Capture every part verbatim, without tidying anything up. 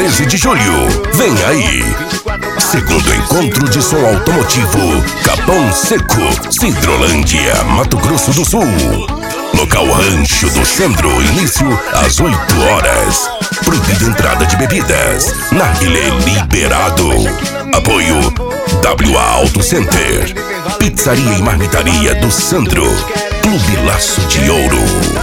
treze de julho. Vem aí. Segundo encontro de som automotivo Capão Seco, Cidrolândia, Mato Grosso do Sul. Local Rancho do Sandro, início às oito horas. Proibida entrada de bebidas. Narguilé liberado. Apoio W A Auto Center, Pizzaria e Marmitaria do Sandro, Clube Laço de Ouro.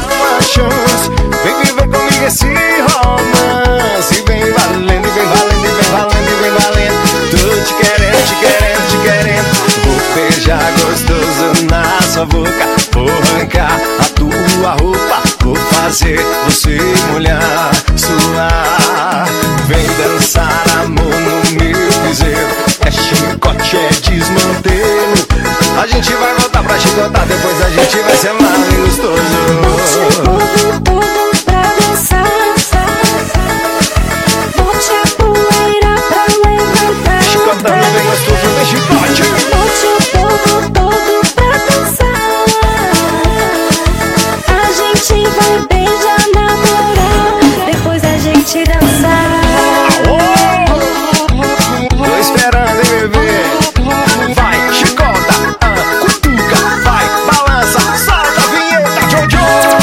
Vem viver comigo esse romance. Vem valendo, vem valendo, vem valendo, vem valendo. Tô te querendo, te querendo, te querendo. Vou beijar gostoso na sua boca. Vou arrancar a tua roupa. Vou fazer você molhar, suar. Vem dançar amor no meu piseiro. É chicote, é desmantelo. A gente vai voltar pra chicotar. Depois a gente vai ser mais gostoso. Bote o povo pra dançar. Bote a poeira pra levantar. Chicotando bem gostoso, vem chicote. Bote o povo todo pra dançar. A gente vai beijar na moral. Depois a gente dançar. Tô esperando, hein, bebê. Vai, chicota, ah, cutuca, vai, balança, solta a vinheta, Jojo.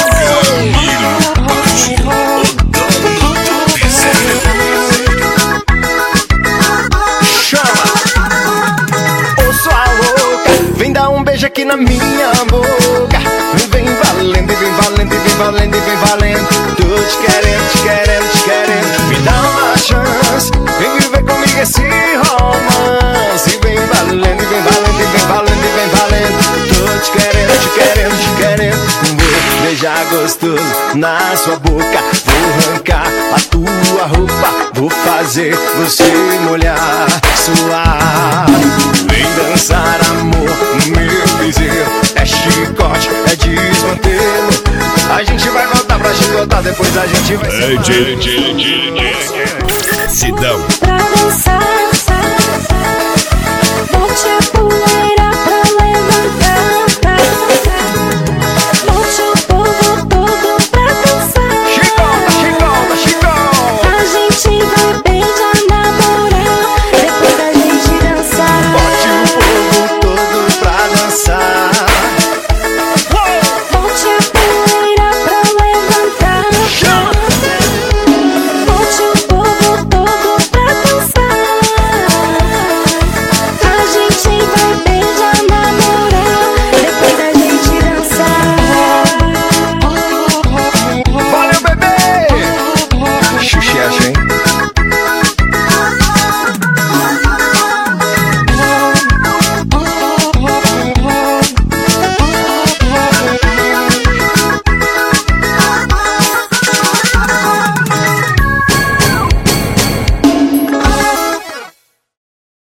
Chama, ô sua louca, vem dar um beijo aqui na minha boca. Vem valendo, vem valendo, vem valendo, vem valendo. Tô te querendo, te querendo, te querendo. Me dá uma chance, vem viver comigo esse romance. Vem valendo, vem valendo, vem valendo, vem valendo. Tô te querendo, te querendo, te querendo. Vou beijar gostoso na sua boca. Vou arrancar a tua roupa. Vou fazer você molhar, suar. Vem dançar amor no meu piseiro. É chicote, é desmantelo. A gente vai voltar pra chicotar. Depois a gente vai ser mais. Sidão. Pra dançar.